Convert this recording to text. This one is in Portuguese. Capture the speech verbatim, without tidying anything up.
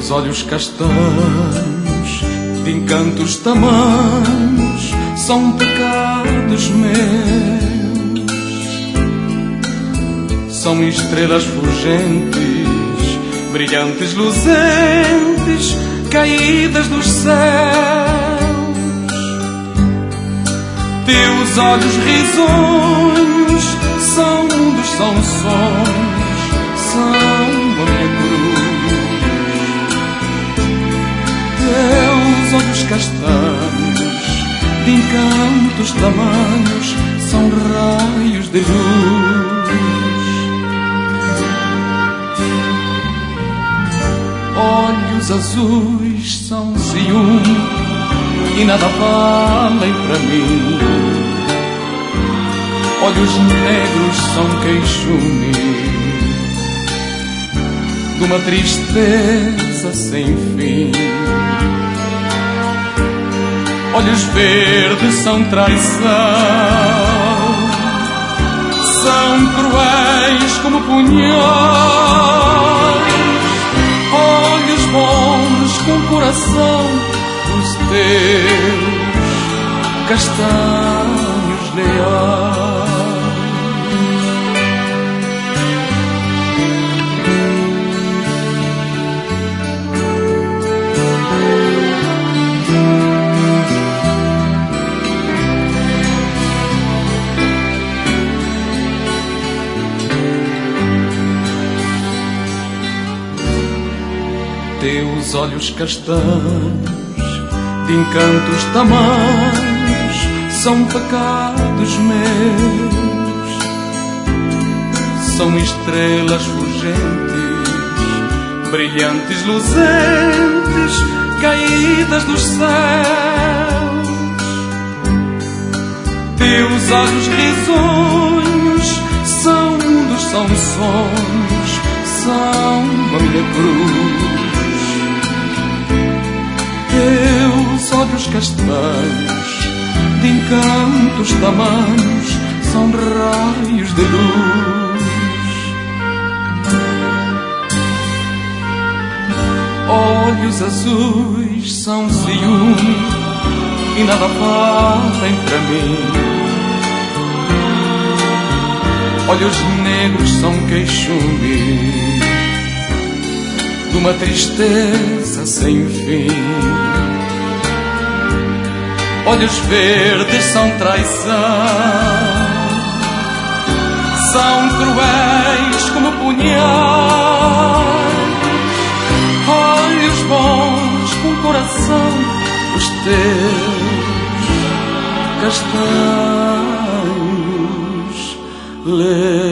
Teus olhos castanhos, de encantos tamanhos, são pecados meus. São estrelas fulgentes, brilhantes, luzentes, caídas dos céus. Teus olhos risonhos são mundos, são sonhos, são a minha cruz. Teus olhos castanhos, de encantos tamanhos, são raios de luz. Olhos azuis são ciúme e nada valem para mim. Olhos negros são queixume de uma tristeza sem fim. Olhos verdes são traição, são cruéis como punhais. Olhos bons com coração, os teus castanhos leais. Teus olhos castanhos, de encantos tamanhos, são pecados meus. São estrelas fulgentes, brilhantes, luzentes, caídas dos céus. Teus olhos risonhos são mundos, são sonhos, são a minha cruz. Teus olhos castanhos, de encantos tamanhos, são raios de luz. Olhos azuis são ciúme e nada valem para mim. Olhos negros são queixume de uma tristeza sem fim. Olhos verdes são traição, são cruéis como punhais. Olhos bons com coração, os teus castanhos leais.